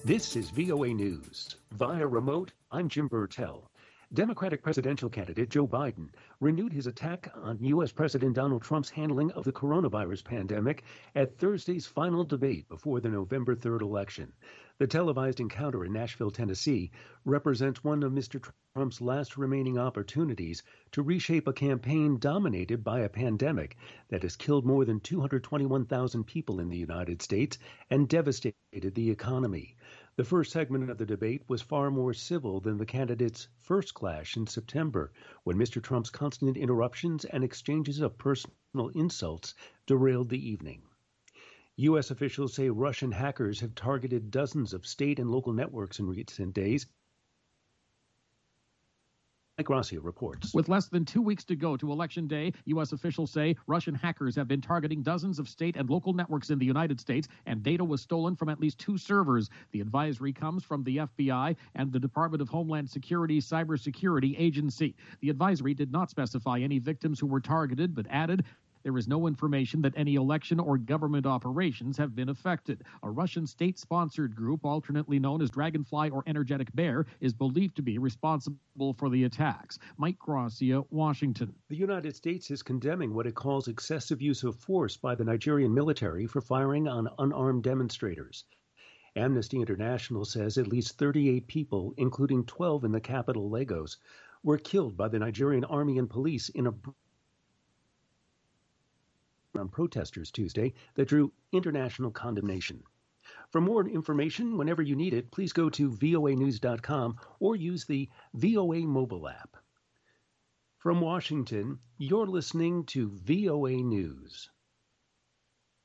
This is VOA News. Via remote, I'm Jim Burtell. Democratic presidential candidate Joe Biden renewed his attack on U.S. President Donald Trump's handling of the coronavirus pandemic at Thursday's final debate before the November 3rd election. The televised encounter in Nashville, Tennessee, represents one of Mr. Trump's last remaining opportunities to reshape a campaign dominated by a pandemic that has killed more than 221,000 people in the United States and devastated the economy. The first segment of the debate was far more civil than the candidates' first clash in September, when Mr. Trump's constant interruptions and exchanges of personal insults derailed the evening. U.S. officials say Russian hackers have targeted dozens of state and local networks in recent days. Mike Gracia reports. With less than 2 weeks to go to Election Day, U.S. officials say Russian hackers have been targeting dozens of state and local networks in the United States, and data was stolen from at least 2 servers. The advisory comes from the FBI and the Department of Homeland Security's Cybersecurity Agency. The advisory did not specify any victims who were targeted, but added there is no information that any election or government operations have been affected. A Russian state-sponsored group, alternately known as Dragonfly or Energetic Bear, is believed to be responsible for the attacks. Mike Gracia, Washington. The United States is condemning what it calls excessive use of force by the Nigerian military for firing on unarmed demonstrators. Amnesty International says at least 38 people, including 12 in the capital, Lagos, were killed by the Nigerian army and police in a on protesters Tuesday that drew international condemnation. For more information, whenever you need it, please go to voanews.com or use the VOA mobile app. From Washington, you're listening to VOA News.